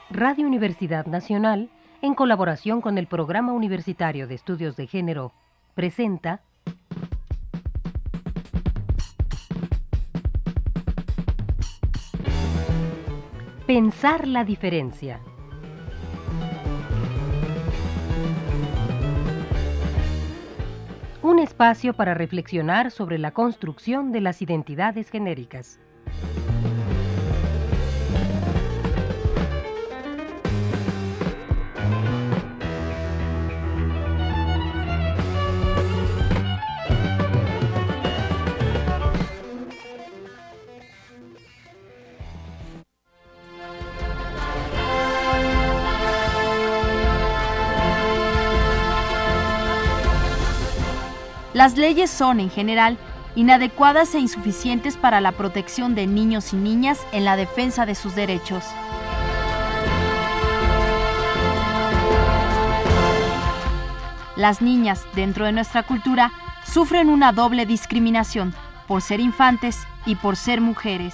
Radio Universidad Nacional, en colaboración con el Programa Universitario de Estudios de Género, presenta Pensar la diferencia. Un espacio para reflexionar sobre la construcción de las identidades genéricas. Las leyes son, en general, inadecuadas e insuficientes para la protección de niños y niñas en la defensa de sus derechos. Las niñas, dentro de nuestra cultura, sufren una doble discriminación, por ser infantes y por ser mujeres.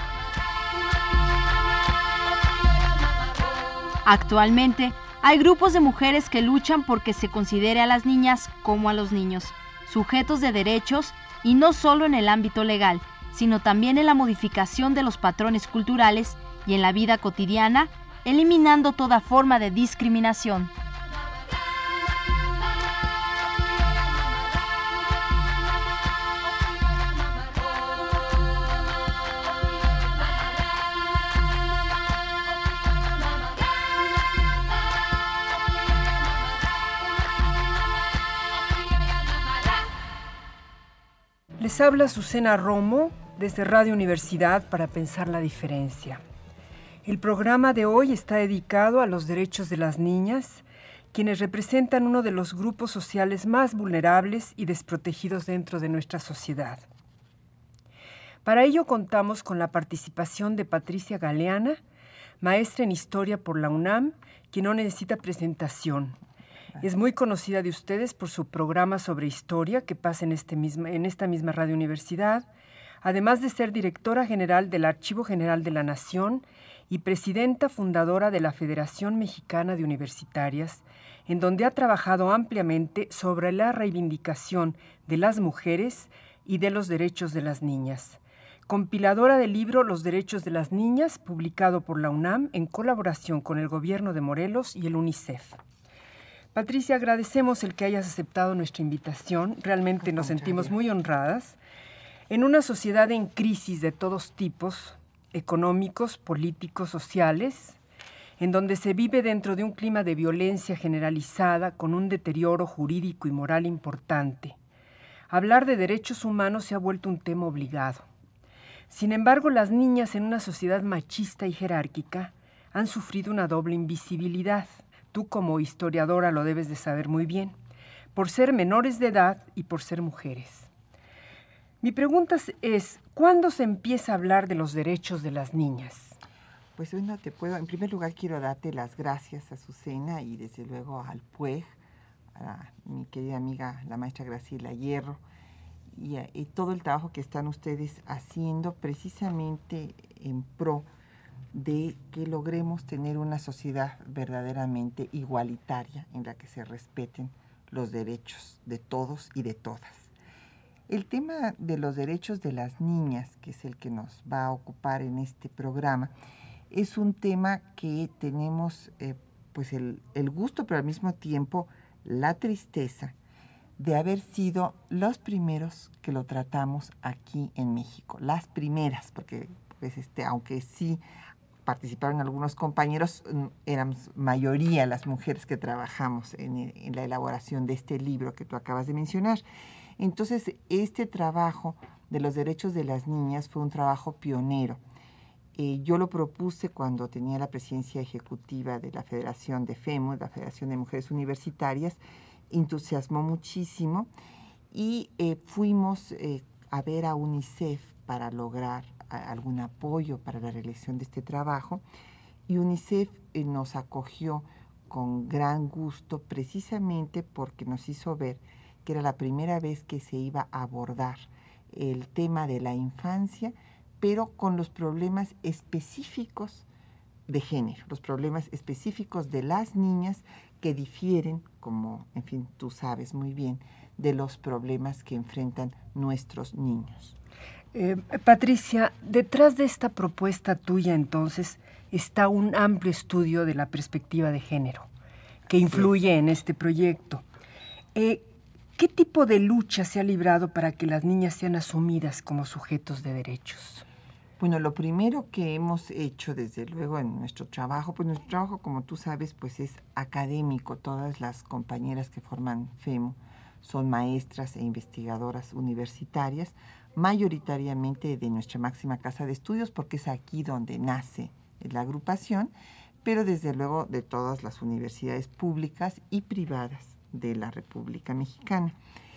Actualmente, hay grupos de mujeres que luchan porque se considere a las niñas como a los niños, sujetos de derechos, y no solo en el ámbito legal, sino también en la modificación de los patrones culturales y en la vida cotidiana, eliminando toda forma de discriminación. Les habla Susana Romo desde Radio Universidad para Pensar la Diferencia. El programa de hoy está dedicado a los derechos de las niñas, quienes representan uno de los grupos sociales más vulnerables y desprotegidos dentro de nuestra sociedad. Para ello contamos con la participación de Patricia Galeana, maestra en Historia por la UNAM, quien no necesita presentación. Es muy conocida de ustedes por su programa sobre historia que pasa en esta misma Radio Universidad, además de ser directora general del Archivo General de la Nación y presidenta fundadora de la Federación Mexicana de Universitarias, en donde ha trabajado ampliamente sobre la reivindicación de las mujeres y de los derechos de las niñas. Compiladora del libro Los Derechos de las Niñas, publicado por la UNAM en colaboración con el Gobierno de Morelos y el UNICEF. Patricia, agradecemos el que hayas aceptado nuestra invitación. Realmente nos sentimos muy honradas. En una sociedad en crisis de todos tipos, económicos, políticos, sociales, en donde se vive dentro de un clima de violencia generalizada con un deterioro jurídico y moral importante, hablar de derechos humanos se ha vuelto un tema obligado. Sin embargo, las niñas en una sociedad machista y jerárquica han sufrido una doble invisibilidad. Tú como historiadora lo debes de saber muy bien, por ser menores de edad y por ser mujeres. Mi pregunta es, ¿cuándo se empieza a hablar de los derechos de las niñas? Pues hoy no te puedo. En primer lugar, quiero darte las gracias a Azucena y desde luego al PUEG, a mi querida amiga, la maestra Graciela Hierro, y todo el trabajo que están ustedes haciendo precisamente en pro de que logremos tener una sociedad verdaderamente igualitaria en la que se respeten los derechos de todos y de todas. El tema de los derechos de las niñas, que es el que nos va a ocupar en este programa, es un tema que tenemos pues el gusto, pero al mismo tiempo la tristeza de haber sido los primeros que lo tratamos aquí en México. Las primeras, porque pues aunque sí participaron algunos compañeros, éramos mayoría las mujeres que trabajamos en la elaboración de este libro que tú acabas de mencionar. Entonces, este trabajo de los derechos de las niñas fue un trabajo pionero. Yo lo propuse cuando tenía la presidencia ejecutiva de la Federación de FEMU, la Federación de Mujeres Universitarias, entusiasmó muchísimo y fuimos a ver a UNICEF para lograr algún apoyo para la realización de este trabajo, y UNICEF nos acogió con gran gusto precisamente porque nos hizo ver que era la primera vez que se iba a abordar el tema de la infancia, pero con los problemas específicos de género, los problemas específicos de las niñas que difieren, como, en fin, tú sabes muy bien, de los problemas que enfrentan nuestros niños. Patricia, detrás de esta propuesta tuya, entonces, está un amplio estudio de la perspectiva de género que influye en este proyecto. ¿Qué tipo de lucha se ha librado para que las niñas sean asumidas como sujetos de derechos? Bueno, lo primero que hemos hecho, desde luego, en nuestro trabajo, pues nuestro trabajo, como tú sabes, pues es académico. Todas las compañeras que forman FEMU son maestras e investigadoras universitarias, mayoritariamente de nuestra máxima casa de estudios, porque es aquí donde nace la agrupación, pero desde luego de todas las universidades públicas y privadas de la República Mexicana.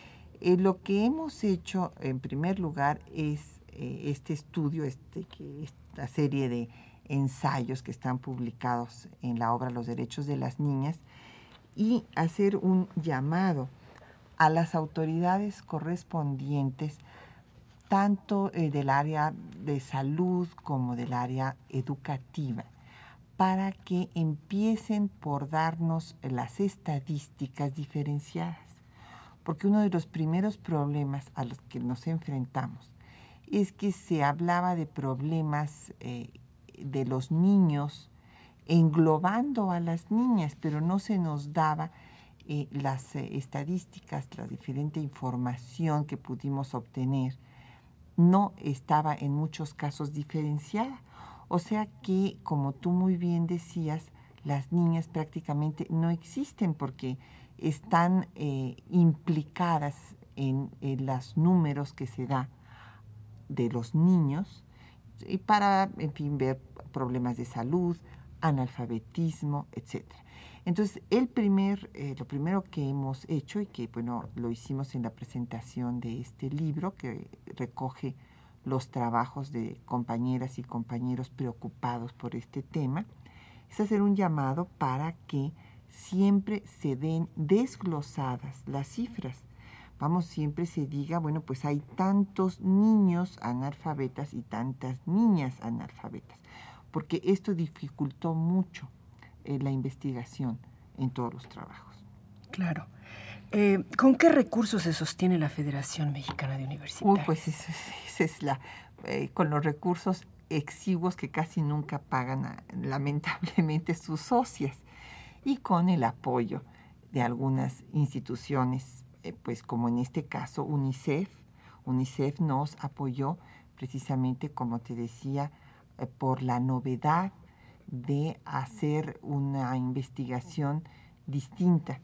Lo que hemos hecho, en primer lugar, es este estudio, esta serie de ensayos que están publicados en la obra Los Derechos de las Niñas, y hacer un llamado a las autoridades correspondientes, tanto del área de salud como del área educativa, para que empiecen por darnos las estadísticas diferenciadas. Porque uno de los primeros problemas a los que nos enfrentamos es que se hablaba de problemas de los niños englobando a las niñas, pero no se nos daba las estadísticas, la diferente información que pudimos obtener, no estaba en muchos casos diferenciada. O sea que, como tú muy bien decías, las niñas prácticamente no existen porque están implicadas en los números que se da de los niños, y para, en fin, ver problemas de salud, analfabetismo, etc. Entonces, lo primero que hemos hecho, y que, bueno, lo hicimos en la presentación de este libro, que recoge los trabajos de compañeras y compañeros preocupados por este tema, es hacer un llamado para que siempre se den desglosadas las cifras. Siempre se diga, bueno, pues hay tantos niños analfabetas y tantas niñas analfabetas, porque esto dificultó mucho la investigación en todos los trabajos. Claro. ¿Con qué recursos se sostiene la Federación Mexicana de Universitarios? Pues esa es con los recursos exiguos que casi nunca pagan, lamentablemente, sus socias, y con el apoyo de algunas instituciones, pues como en este caso UNICEF. UNICEF nos apoyó precisamente, como te decía, por la novedad de hacer una investigación distinta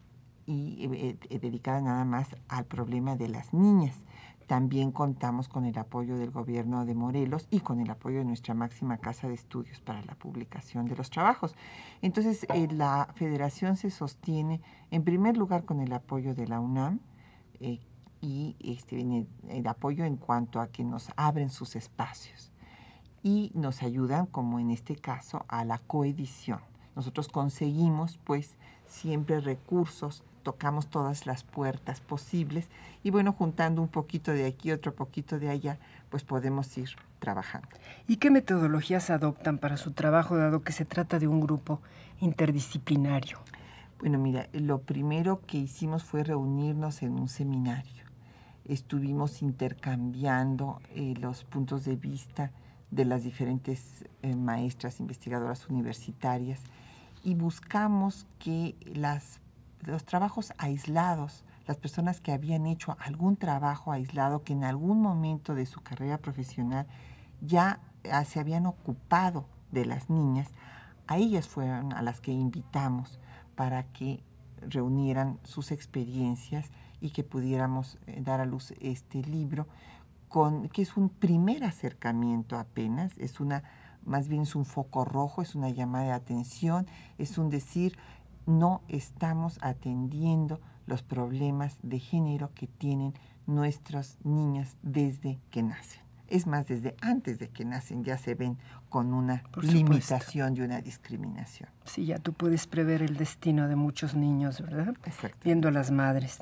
y dedicada nada más al problema de las niñas. También contamos con el apoyo del gobierno de Morelos y con el apoyo de nuestra máxima casa de estudios para la publicación de los trabajos. Entonces, la federación se sostiene, en primer lugar, con el apoyo de la UNAM y el apoyo en cuanto a que nos abren sus espacios y nos ayudan, como en este caso, a la coedición. Nosotros conseguimos, pues, siempre recursos, tocamos todas las puertas posibles y, bueno, juntando un poquito de aquí, otro poquito de allá, pues podemos ir trabajando. ¿Y qué metodologías adoptan para su trabajo, dado que se trata de un grupo interdisciplinario? Bueno, mira, lo primero que hicimos fue reunirnos en un seminario. Estuvimos intercambiando los puntos de vista de las diferentes maestras investigadoras universitarias y buscamos que los trabajos aislados, las personas que habían hecho algún trabajo aislado, que en algún momento de su carrera profesional ya se habían ocupado de las niñas, a ellas fueron a las que invitamos para que reunieran sus experiencias y que pudiéramos dar a luz este libro, que es un primer acercamiento apenas, más bien es un foco rojo, es una llamada de atención, es un decir, no estamos atendiendo los problemas de género que tienen nuestras niñas desde que nacen. Es más, desde antes de que nacen ya se ven con una limitación y una discriminación. Sí, ya tú puedes prever el destino de muchos niños, ¿verdad? Exacto. Viendo a las madres.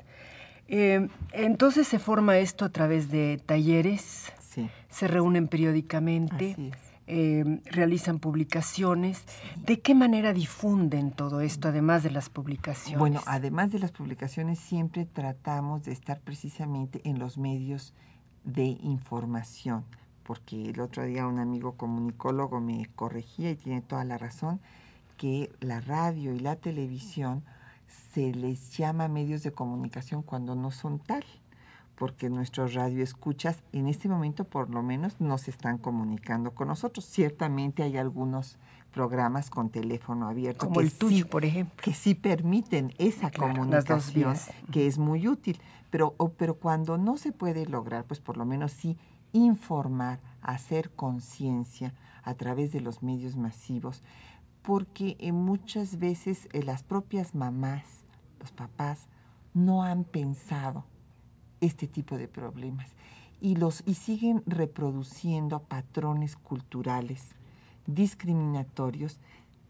Entonces se forma esto a través de talleres. Sí. Se reúnen periódicamente. Así es. realizan publicaciones. ¿De qué manera difunden todo esto, además de las publicaciones? Bueno, además de las publicaciones, siempre tratamos de estar precisamente en los medios de información, porque el otro día un amigo comunicólogo me corregía, y tiene toda la razón, que la radio y la televisión se les llama medios de comunicación cuando no son tal, porque nuestros radioescuchas en este momento por lo menos no se están comunicando con nosotros. Ciertamente hay algunos programas con teléfono abierto, como el tuyo, por ejemplo, que sí permiten esa comunicación, que es muy útil, pero cuando no se puede lograr, pues por lo menos sí informar, hacer conciencia a través de los medios masivos, porque muchas veces las propias mamás, los papás, no han pensado este tipo de problemas y siguen reproduciendo patrones culturales discriminatorios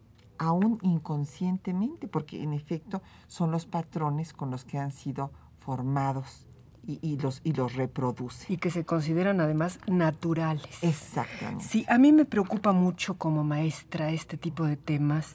aún inconscientemente, porque en efecto son los patrones con los que han sido formados y los reproducen. Y que se consideran además naturales. Exactamente. Sí, a mí me preocupa mucho como maestra este tipo de temas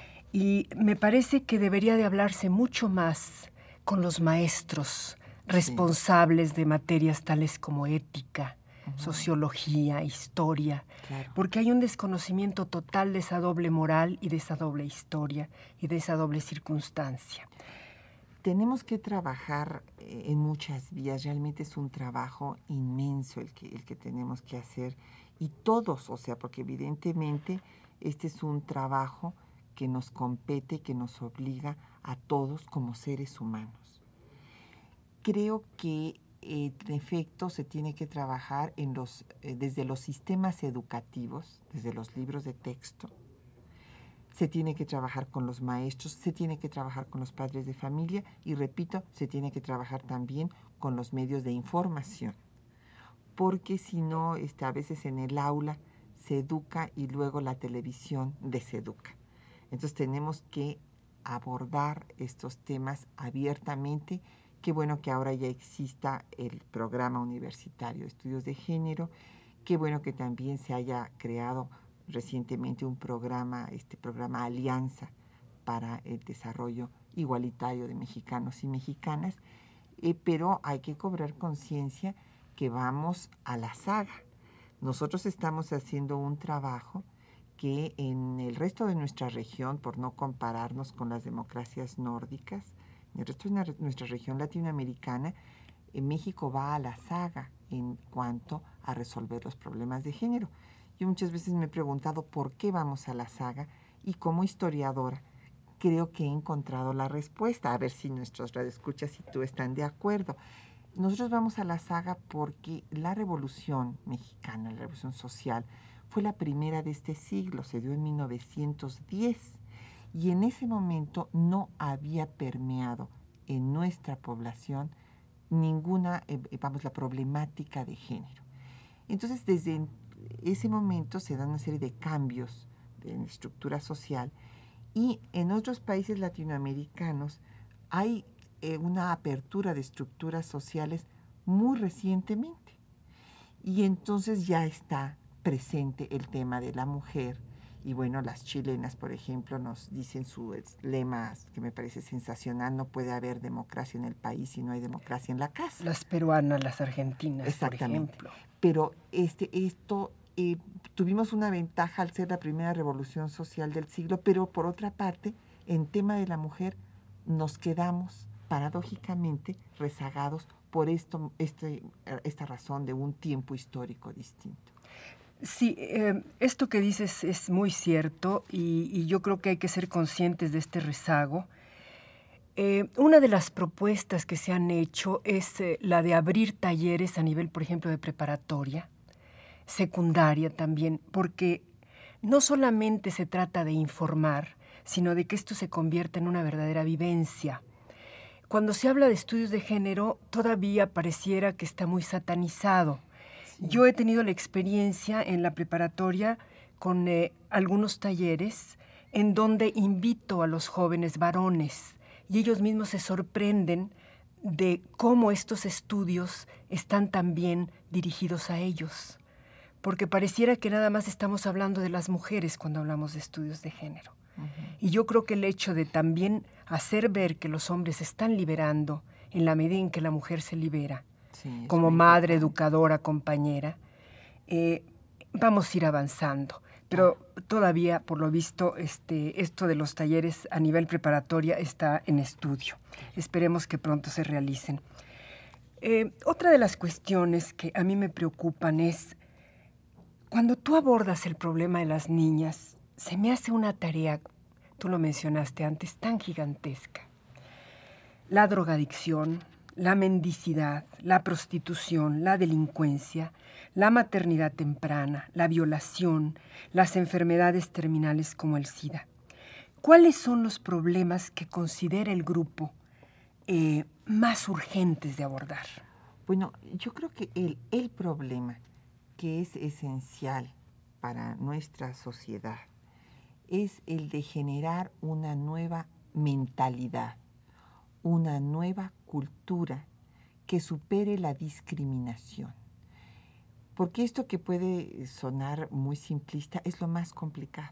y me parece que debería de hablarse mucho más con los maestros responsables de materias tales como ética, sociología, historia, porque hay un desconocimiento total de esa doble moral y de esa doble historia y de esa doble circunstancia. Tenemos que trabajar en muchas vías, realmente es un trabajo inmenso el que tenemos que hacer, y todos, o sea, porque evidentemente este es un trabajo que nos compete, que nos obliga a todos como seres humanos. Creo que en efecto se tiene que trabajar desde los sistemas educativos, desde los libros de texto. Se tiene que trabajar con los maestros, se tiene que trabajar con los padres de familia y, repito, se tiene que trabajar también con los medios de información. Porque si no, a veces en el aula se educa y luego la televisión deseduca. Entonces tenemos que abordar estos temas abiertamente. Qué bueno que ahora ya exista el Programa Universitario de Estudios de Género. Qué bueno que también se haya creado recientemente un programa Alianza para el Desarrollo Igualitario de Mexicanos y Mexicanas, pero hay que cobrar conciencia que vamos a la saga. Nosotros estamos haciendo un trabajo que en el resto de nuestra región, por no compararnos con las democracias nórdicas, en el resto de nuestra región latinoamericana, México va a la saga en cuanto a resolver los problemas de género. Yo muchas veces me he preguntado por qué vamos a la saga, y como historiadora creo que he encontrado la respuesta. A ver si nuestros radioescuchas y tú están de acuerdo. Nosotros vamos a la saga porque la Revolución Mexicana, la Revolución Social, fue la primera de este siglo, se dio en 1910, y en ese momento no había permeado en nuestra población ninguna, la problemática de género. Entonces, desde ese momento se dan una serie de cambios en estructura social, y en otros países latinoamericanos hay una apertura de estructuras sociales muy recientemente. Y entonces ya está presente el tema de la mujer. Y bueno, las chilenas, por ejemplo, nos dicen su lema, que me parece sensacional: no puede haber democracia en el país si no hay democracia en la casa. Las peruanas, las argentinas, exactamente, por ejemplo. Pero tuvimos una ventaja al ser la primera revolución social del siglo, pero por otra parte, en tema de la mujer, nos quedamos paradójicamente rezagados por esta razón de un tiempo histórico distinto. Sí, esto que dices es muy cierto, y yo creo que hay que ser conscientes de este rezago. Una de las propuestas que se han hecho es la de abrir talleres a nivel, por ejemplo, de preparatoria, secundaria también, porque no solamente se trata de informar, sino de que esto se convierta en una verdadera vivencia. Cuando se habla de estudios de género, todavía pareciera que está muy satanizado. Sí. Yo he tenido la experiencia en la preparatoria con algunos talleres en donde invito a los jóvenes varones, y ellos mismos se sorprenden de cómo estos estudios están también dirigidos a ellos. porque pareciera que nada más estamos hablando de las mujeres cuando hablamos de estudios de género. Y yo creo que el hecho de también hacer ver que los hombres se están liberando en la medida en que la mujer se libera, Sí, como madre, educadora, compañera, vamos a ir avanzando. Pero todavía, por lo visto, esto de los talleres a nivel preparatoria está en estudio. Esperemos que pronto se realicen. Otra de las cuestiones que a mí me preocupan es, cuando tú abordas el problema de las niñas, se me hace una tarea, tú lo mencionaste antes, tan gigantesca. La drogadicción, la mendicidad, la prostitución, la delincuencia, la maternidad temprana, la violación, las enfermedades terminales como el SIDA. ¿Cuáles son los problemas que considera el grupo más urgentes de abordar? Bueno, yo creo que el problema que es esencial para nuestra sociedad es el de generar una nueva mentalidad, una nueva cultura que supere la discriminación. Porque esto que puede sonar muy simplista es lo más complicado.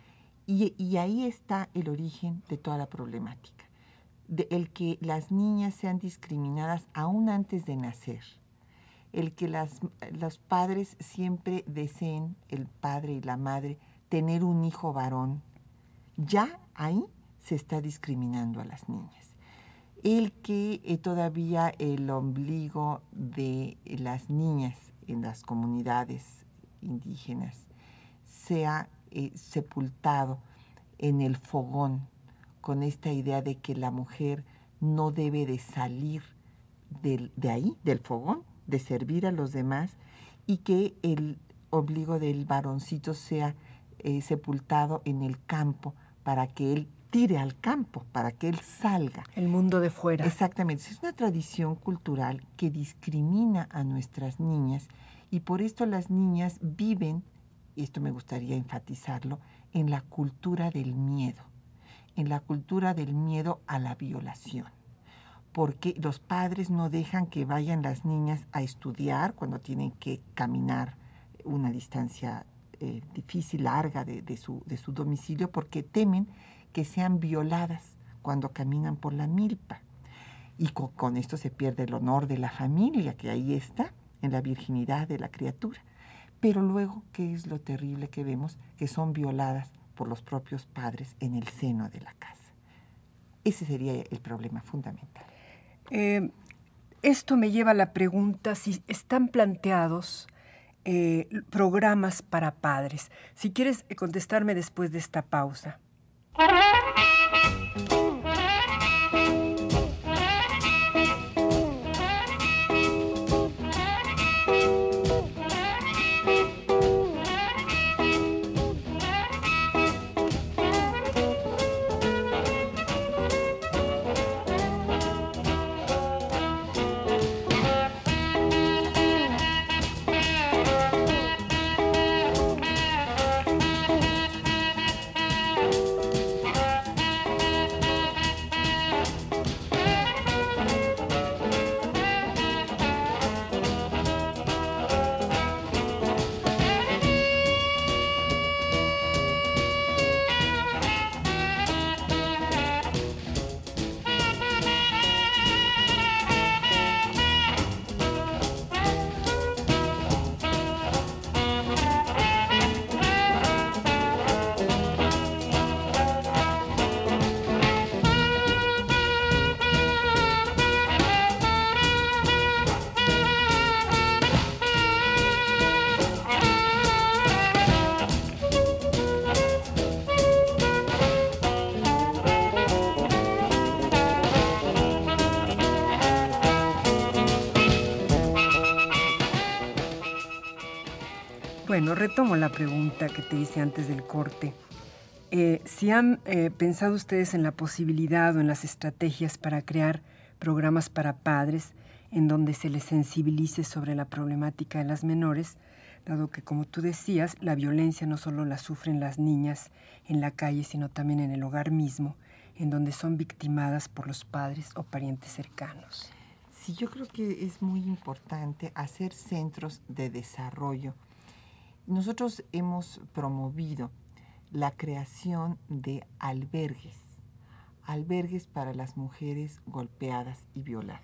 Y ahí está el origen de toda la problemática. El que las niñas sean discriminadas aún antes de nacer. El que los padres siempre deseen, el padre y la madre, tener un hijo varón. Ya ahí se está discriminando a las niñas. El que todavía el ombligo de las niñas en las comunidades indígenas sea sepultado en el fogón, con esta idea de que la mujer no debe de salir de ahí, del fogón, de servir a los demás, y que el ombligo del varoncito sea sepultado en el campo para que él tire al campo, para que él salga. El mundo de fuera. Exactamente. Es una tradición cultural que discrimina a nuestras niñas y por esto las niñas viven, y esto me gustaría enfatizarlo, en la cultura del miedo, en la cultura del miedo a la violación. Porque los padres no dejan que vayan las niñas a estudiar cuando tienen que caminar una distancia difícil, larga de su domicilio, porque temen que sean violadas cuando caminan por la milpa. Y con esto se pierde el honor de la familia, que ahí está, en la virginidad de la criatura. Pero luego, ¿qué es lo terrible que vemos? Que son violadas por los propios padres en el seno de la casa. Ese sería el problema fundamental. Esto me lleva a la pregunta si están planteados programas para padres. Si quieres contestarme después de esta pausa. Bueno, retomo la pregunta que te hice antes del corte. Si han pensado ustedes en la posibilidad o en las estrategias para crear programas para padres en donde se les sensibilice sobre la problemática de las menores, dado que, como tú decías, la violencia no solo la sufren las niñas en la calle, sino también en el hogar mismo, en donde son victimadas por los padres o parientes cercanos. Sí, yo creo que es muy importante hacer centros de desarrollo nosotros hemos promovido la creación de albergues para las mujeres golpeadas y violadas.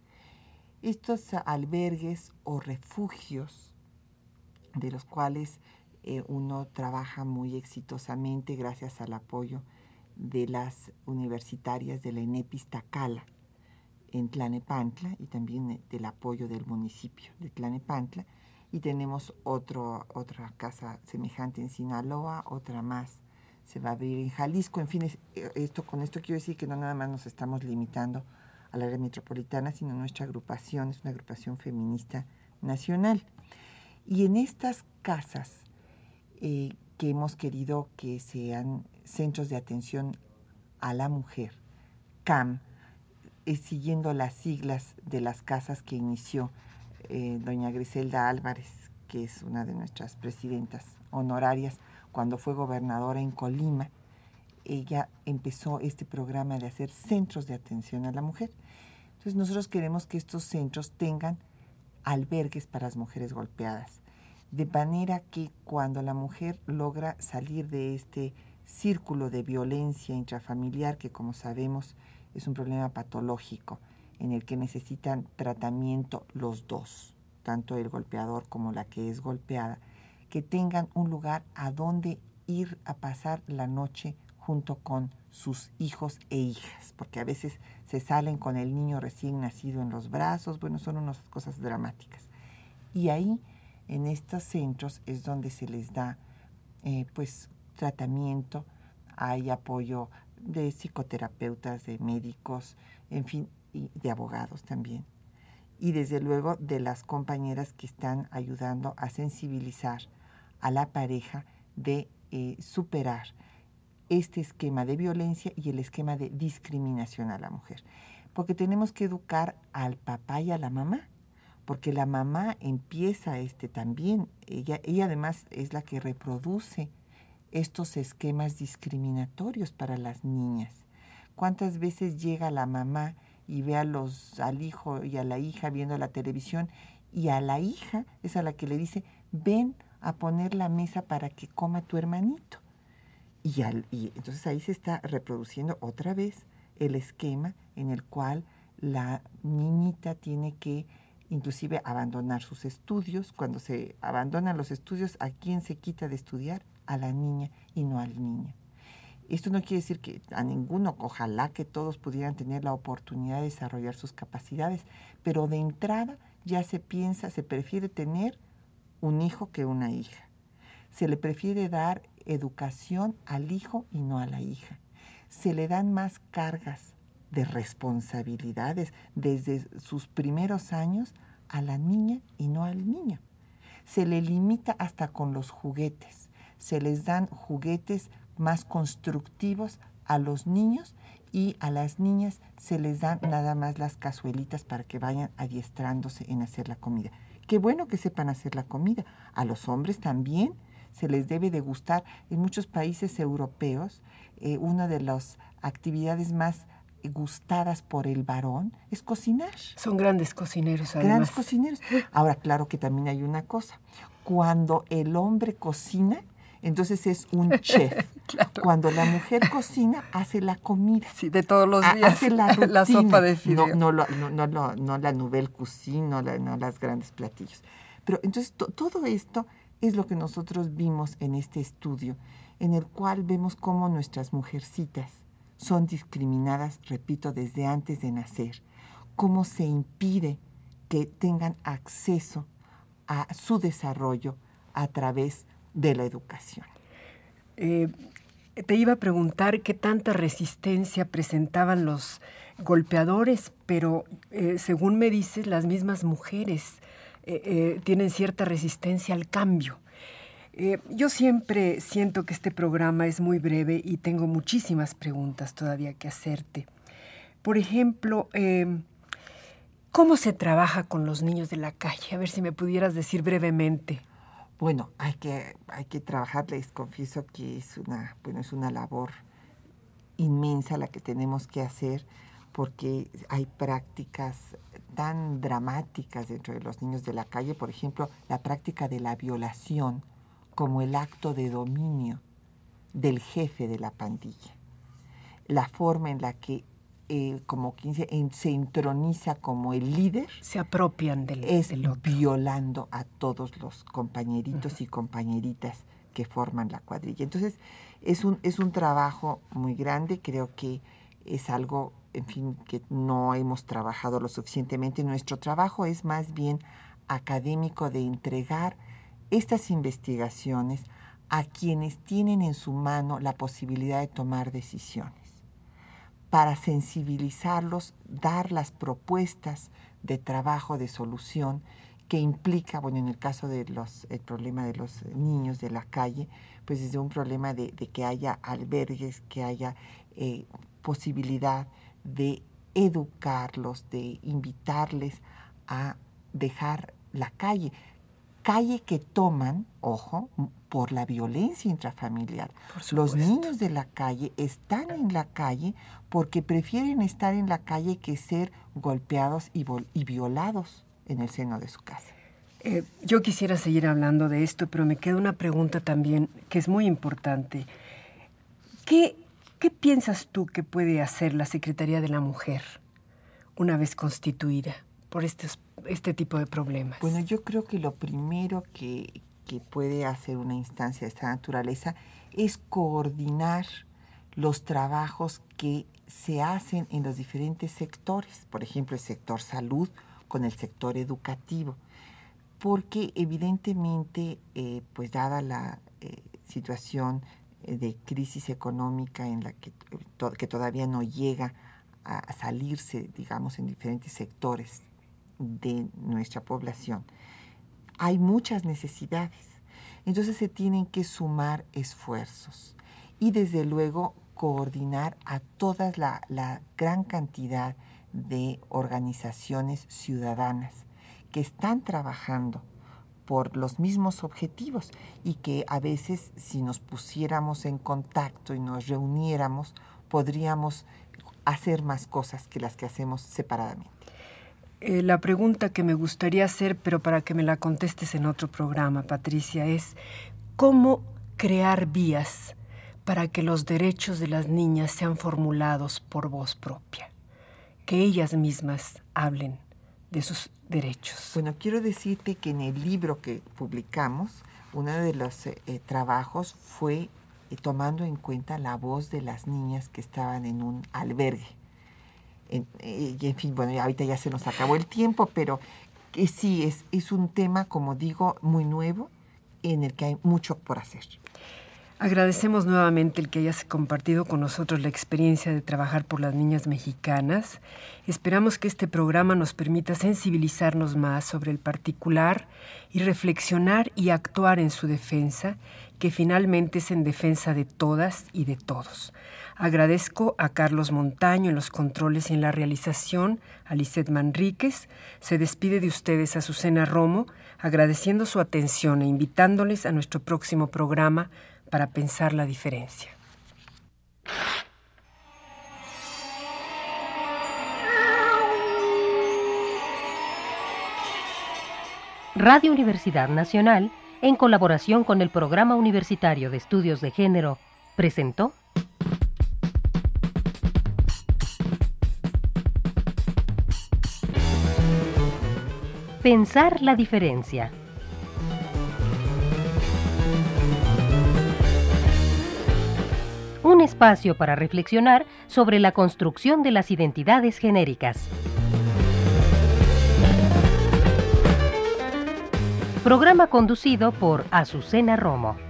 Estos albergues o refugios, de los cuales uno trabaja muy exitosamente gracias al apoyo de las universitarias de la ENEP Iztacala en Tlalnepantla y también del apoyo del municipio de Tlalnepantla. Y tenemos otra casa semejante en Sinaloa, otra más se va a abrir en Jalisco. En fin, con esto quiero decir que no nada más nos estamos limitando al área metropolitana, sino nuestra agrupación es una agrupación feminista nacional. Y en estas casas que hemos querido que sean centros de atención a la mujer, CAM, siguiendo las siglas de las casas que inició doña Griselda Álvarez, que es una de nuestras presidentas honorarias, cuando fue gobernadora en Colima. Ella empezó este programa de hacer centros de atención a la mujer. Entonces nosotros queremos que estos centros tengan albergues para las mujeres golpeadas, de manera que cuando la mujer logra salir de este círculo de violencia intrafamiliar, que como sabemos es un problema patológico en el que necesitan tratamiento los dos, tanto el golpeador como la que es golpeada, que tengan un lugar a donde ir a pasar la noche junto con sus hijos e hijas, porque a veces se salen con el niño recién nacido en los brazos. Bueno, son unas cosas dramáticas. Y ahí, en estos centros, es donde se les da tratamiento, hay apoyo de psicoterapeutas, de médicos, en fin, y de abogados también. Y desde luego de las compañeras que están ayudando a sensibilizar a la pareja de superar este esquema de violencia y el esquema de discriminación a la mujer. Porque tenemos que educar al papá y a la mamá, porque la mamá empieza también, ella además es la que reproduce estos esquemas discriminatorios para las niñas. ¿Cuántas veces llega la mamá y ve al hijo y a la hija viendo la televisión, y a la hija es a la que le dice, ven a poner la mesa para que coma tu hermanito? Y entonces ahí se está reproduciendo otra vez el esquema en el cual la niñita tiene que inclusive abandonar sus estudios. Cuando se abandonan los estudios, ¿a quién se quita de estudiar? A la niña y no al niño. Esto no quiere decir que a ninguno, ojalá que todos pudieran tener la oportunidad de desarrollar sus capacidades, pero de entrada ya se prefiere tener un hijo que una hija. Se le prefiere dar educación al hijo y no a la hija. Se le dan más cargas de responsabilidades desde sus primeros años a la niña y no al niño. Se le limita hasta con los juguetes. Se les dan juguetes más constructivos a los niños y a las niñas se les dan nada más las cazuelitas para que vayan adiestrándose en hacer la comida. Qué bueno que sepan hacer la comida. A los hombres también se les debe de gustar. En muchos países europeos, una de las actividades más gustadas por el varón es cocinar. Son grandes cocineros, además. Grandes cocineros. Ahora, claro que también hay una cosa. Cuando el hombre cocina, entonces es un chef. Claro. Cuando la mujer cocina, hace la comida. Sí, de todos los días. Hace la rutina. La sopa de fideo. No la nouvelle cuisine, no las grandes platillos. Pero entonces todo esto es lo que nosotros vimos en este estudio, en el cual vemos cómo nuestras mujercitas son discriminadas, repito, desde antes de nacer, cómo se impide que tengan acceso a su desarrollo a través de la educación. Te iba a preguntar qué tanta resistencia presentaban los golpeadores, pero según me dices, las mismas mujeres tienen cierta resistencia al cambio. Yo siempre siento que este programa es muy breve y tengo muchísimas preguntas todavía que hacerte. Por ejemplo, ¿cómo se trabaja con los niños de la calle? A ver si me pudieras decir brevemente. Bueno, hay que trabajar. Les confieso que es una labor inmensa la que tenemos que hacer, porque hay prácticas tan dramáticas dentro de los niños de la calle. Por ejemplo, la práctica de la violación como el acto de dominio del jefe de la pandilla. La forma en la que, como quien dice, se entroniza como el líder. Se apropian del otro. Violando a todos los compañeritos y compañeritas que forman la cuadrilla. Entonces, es un trabajo muy grande. Creo que es algo, en fin, que no hemos trabajado lo suficientemente. Nuestro trabajo es más bien académico, de entregar estas investigaciones a quienes tienen en su mano la posibilidad de tomar decisiones, para sensibilizarlos, dar las propuestas de trabajo, de solución, que implica, bueno, en el caso de el problema de los niños de la calle, pues desde un problema de que haya albergues, que haya posibilidad de educarlos, de invitarles a dejar la calle que toman, ojo, por la violencia intrafamiliar. Los niños de la calle están en la calle porque prefieren estar en la calle que ser golpeados y violados en el seno de su casa. Yo quisiera seguir hablando de esto, pero me queda una pregunta también que es muy importante. ¿Qué piensas tú que puede hacer la Secretaría de la Mujer una vez constituida por este tipo de problemas? Bueno, yo creo que lo primero que puede hacer una instancia de esta naturaleza es coordinar los trabajos que se hacen en los diferentes sectores, por ejemplo, el sector salud con el sector educativo, porque evidentemente, pues dada la situación de crisis económica en la que todavía no llega a salirse, digamos, en diferentes sectores de nuestra población, hay muchas necesidades. Entonces se tienen que sumar esfuerzos y desde luego coordinar a toda la gran cantidad de organizaciones ciudadanas que están trabajando por los mismos objetivos y que a veces, si nos pusiéramos en contacto y nos reuniéramos, podríamos hacer más cosas que las que hacemos separadamente. La pregunta que me gustaría hacer, pero para que me la contestes en otro programa, Patricia, es ¿cómo crear vías para que los derechos de las niñas sean formulados por voz propia? Que ellas mismas hablen de sus derechos. Bueno, quiero decirte que en el libro que publicamos, uno de los trabajos fue tomando en cuenta la voz de las niñas que estaban en un albergue. Y en fin, bueno, ahorita ya se nos acabó el tiempo, pero sí, es un tema, como digo, muy nuevo, en el que hay mucho por hacer. Agradecemos nuevamente el que hayas compartido con nosotros la experiencia de trabajar por las niñas mexicanas. Esperamos que este programa nos permita sensibilizarnos más sobre el particular y reflexionar y actuar en su defensa, que finalmente es en defensa de todas y de todos. Agradezco a Carlos Montaño en los controles y en la realización, a Lisette Manríquez. Se despide de ustedes Azucena Romo, agradeciendo su atención e invitándoles a nuestro próximo programa para pensar la diferencia. Radio Universidad Nacional, en colaboración con el Programa Universitario de Estudios de Género, presentó Pensar la diferencia. Un espacio para reflexionar sobre la construcción de las identidades genéricas. Programa conducido por Azucena Romo.